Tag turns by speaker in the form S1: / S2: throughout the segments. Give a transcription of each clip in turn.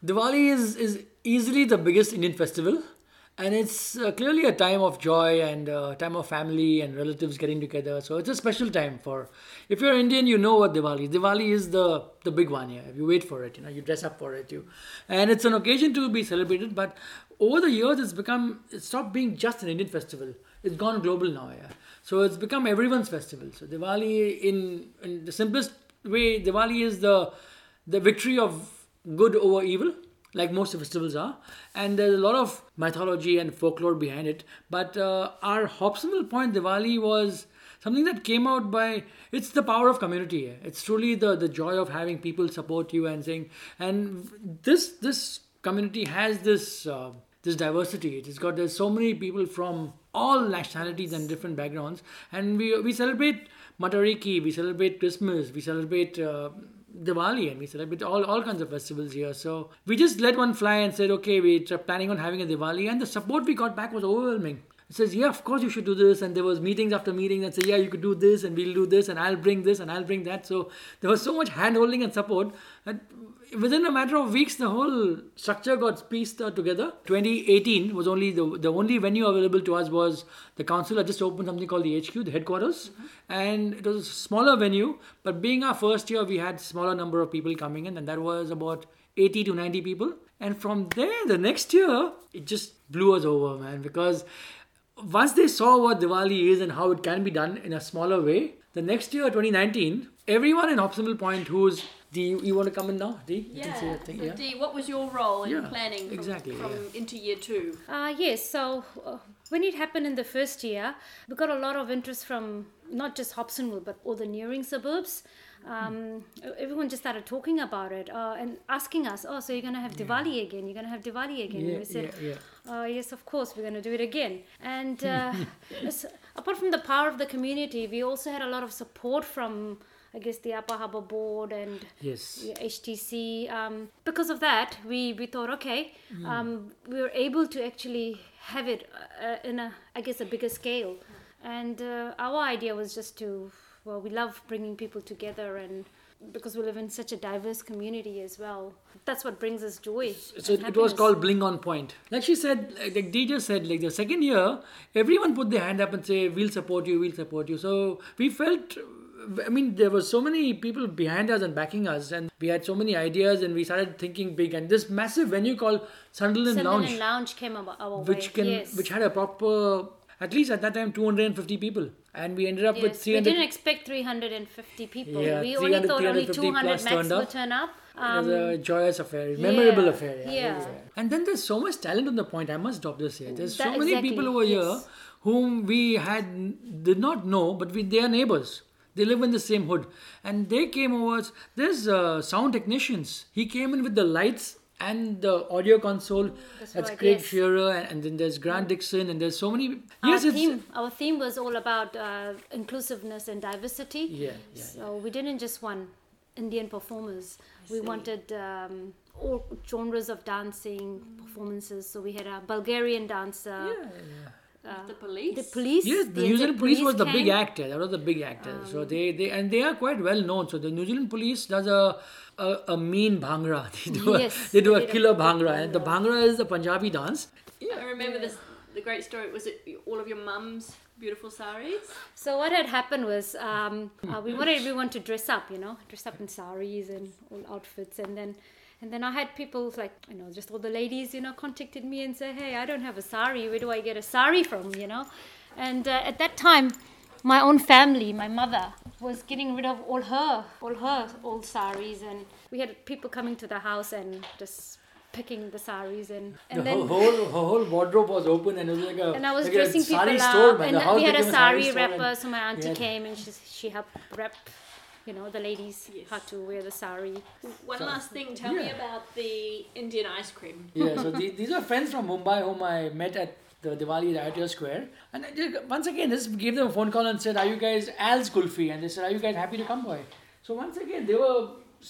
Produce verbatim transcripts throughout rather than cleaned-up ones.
S1: Diwali is, is easily the biggest Indian festival, and it's uh, clearly a time of joy and uh, time of family and relatives getting together. So it's a special time for. If you're Indian, you know what Diwali is. Diwali is the the big one. Yeah, you wait for it. You know, you dress up for it. You, and it's an occasion to be celebrated. But over the years, it's become it's stopped being just an Indian festival. It's gone global now. Yeah, so it's become everyone's festival. So Diwali, in in the simplest way, Diwali is the the victory of good over evil, like most festivals are. And there's a lot of mythology and folklore behind it. But uh, our Hobsonville Point Diwali was something that came out by, it's the power of community. eh. It's truly the, the joy of having people support you and saying, and this this community has this uh, this diversity. It has got, there's so many people from all nationalities and different backgrounds. And we, we celebrate Matariki, we celebrate Christmas, we celebrate uh, Diwali, and we celebrate all, all kinds of festivals here. So we just let one fly and said, okay, we're planning on having a Diwali, and the support we got back was overwhelming. It says, yeah, of course you should do this, and there was meetings after meetings that say, yeah, you could do this, and we'll do this, and I'll bring this, and I'll bring that. So there was so much hand-holding and support that within a matter of weeks, the whole structure got pieced uh, together. twenty eighteen was only the the only venue available to us was the council had just opened something called the H Q, the headquarters, mm-hmm. and it was a smaller venue. But being our first year, we had smaller number of people coming in, and that was about eighty to ninety people. And from there, the next year, it just blew us over, man, because once they saw what Diwali is and how it can be done in a smaller way, the next year, twenty nineteen, everyone in Hobsonville Point who's Dee, you, you want to come in now? Dee? You
S2: yeah.
S1: Can say that thing,
S2: so
S1: yeah.
S2: Dee, what was your role in
S1: yeah,
S2: planning from,
S1: exactly,
S2: from
S1: yeah.
S2: into year two?
S3: Uh, yes, so uh, when it happened in the first year, we got a lot of interest from not just Hobsonville, but all the nearing suburbs. Um, everyone just started talking about it uh, and asking us, oh, so you're going to have Diwali
S1: yeah.
S3: again? You're going to have Diwali again?
S1: Yeah,
S3: and we said,
S1: yeah, yeah.
S3: Uh, yes, of course, we're going to do it again. And uh, as- apart from the power of the community, we also had a lot of support from, I guess, the Upper Harbour Board and
S1: yes.
S3: the H T C. Um, because of that, we, we thought, okay, mm. um, we were able to actually have it uh, in a, I guess, a bigger scale. And uh, our idea was just to, well, we love bringing people together, and because we live in such a diverse community as well, that's what brings us joy.
S1: So it was called Bling on Point. Like she said, like Dee just said, like the second year, everyone put their hand up and say, we'll support you, we'll support you. So we felt, I mean, there were so many people behind us and backing us, and we had so many ideas, and we started thinking big. And this massive venue called Sunderland,
S3: Sunderland
S1: Lounge,
S3: Lounge came our, our
S1: which
S3: way.
S1: can,
S3: yes.
S1: which had a proper, at least at that time, two hundred fifty people. And we ended up
S3: yes.
S1: with three
S3: We
S1: hundred.
S3: didn't expect three hundred fifty people.
S1: Yeah,
S3: we only thought only two hundred max
S1: turned
S3: would
S1: up.
S3: turn up.
S1: Um, it was a joyous affair,
S3: yeah,
S1: memorable affair. Yeah,
S3: yeah.
S1: yeah. And then there's so much talent on the point. I must drop this here. There's so
S3: That-
S1: many
S3: exactly,
S1: people over
S3: yes.
S1: here whom we had did not know, but we they are neighbors. They live in the same hood, and they came over. There's uh, sound technicians. He came in with the lights and the audio console.
S3: That's
S1: That's
S3: right,
S1: Craig
S3: yes.
S1: Shearer, and, and then there's Grant Dixon, and there's so many.
S3: Our
S1: Yes, it's
S3: theme, our theme was all about uh, inclusiveness and diversity.
S1: yeah, yeah.
S3: So we didn't just want Indian performers.
S2: I
S3: We
S2: see.
S3: wanted um, all genres of dancing performances. So we had a Bulgarian dancer.
S1: yeah, yeah.
S3: uh,
S2: The police?
S3: The police.
S1: Yes, the
S3: N
S1: New
S3: Z
S1: Zealand police was the big
S3: came.
S1: actor. That was the big actor.
S3: Um,
S1: so they, they and they are quite well known. So the New Zealand police does a a, a mean bhangra. They do a,
S3: Yes,
S1: they do
S3: they
S1: a
S3: did a
S1: killer
S3: big
S1: bhangra, and the bhangra is the Punjabi dance.
S2: I remember this. The great story was it all of your mum's beautiful saris.
S3: So what had happened was um, uh, we wanted everyone to dress up, you know, dress up in saris and all outfits, and then and then I had people like, you know, just all the ladies, you know, contacted me and say, hey, I don't have a sari. Where do I get a sari from, you know? And uh, at that time, my own family, my mother, was getting rid of all her, all her old saris, and we had people coming to the house and just picking the saris, and and
S1: The
S3: then.
S1: whole, whole her whole wardrobe was open, and it was like a
S3: And I was
S1: like
S3: dressing
S1: a sari
S3: people
S1: store,
S3: up,
S1: man.
S3: and
S1: The house
S3: we had a
S1: became
S3: sari
S1: store, and-
S3: wrapper. So my auntie
S1: Yeah.
S3: came and she she helped wrap, you know, the ladies
S2: Yes.
S3: how to wear the sari.
S2: One
S1: So-
S2: last thing. Tell me
S1: Yeah.
S2: about the Indian ice cream.
S1: Yeah, so the, these are friends from Mumbai whom I met at the Diwali at Ayutthaya Square. And I did, once again, just gave them a phone call and said, are you guys Al's Kulfi? And they said, are you guys happy to come by? So once again, they were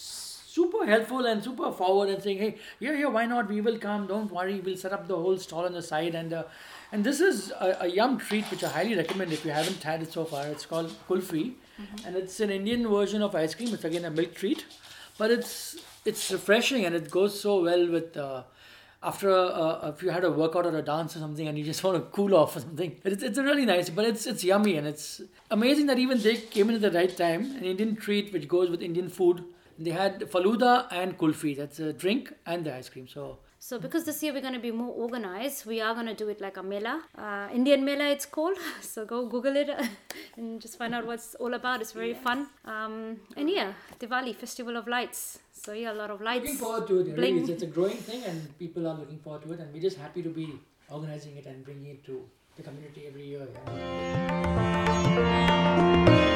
S1: super helpful and super forward and saying, hey, yeah, yeah, why not? We will come. Don't worry. We'll set up the whole stall on the side. And uh, and this is a, a yum treat which I highly recommend if you haven't had it so far. It's called Kulfi. Mm-hmm. And it's an Indian version of ice cream. It's again a milk treat. But it's it's refreshing and it goes so well with. Uh, after a, a, if you had a workout or a dance or something and you just want to cool off or something, it's, it's a really nice, but it's it's yummy and it's amazing that even they came in at the right time. An Indian treat which goes with Indian food. They had Faluda and Kulfi. That's a drink and the ice cream. So.
S3: So because this year we're going to be more organized, we are going to do it like a mela, uh, Indian mela it's called. So go Google it and just find out what it's all about. It's very fun. Um, and yeah, Diwali, Festival of Lights. So yeah, a lot of lights.
S1: Looking forward to it. Really, it's, it's a growing thing and people are looking forward to it. And we're just happy to be organizing it and bringing it to the community every year. Yeah.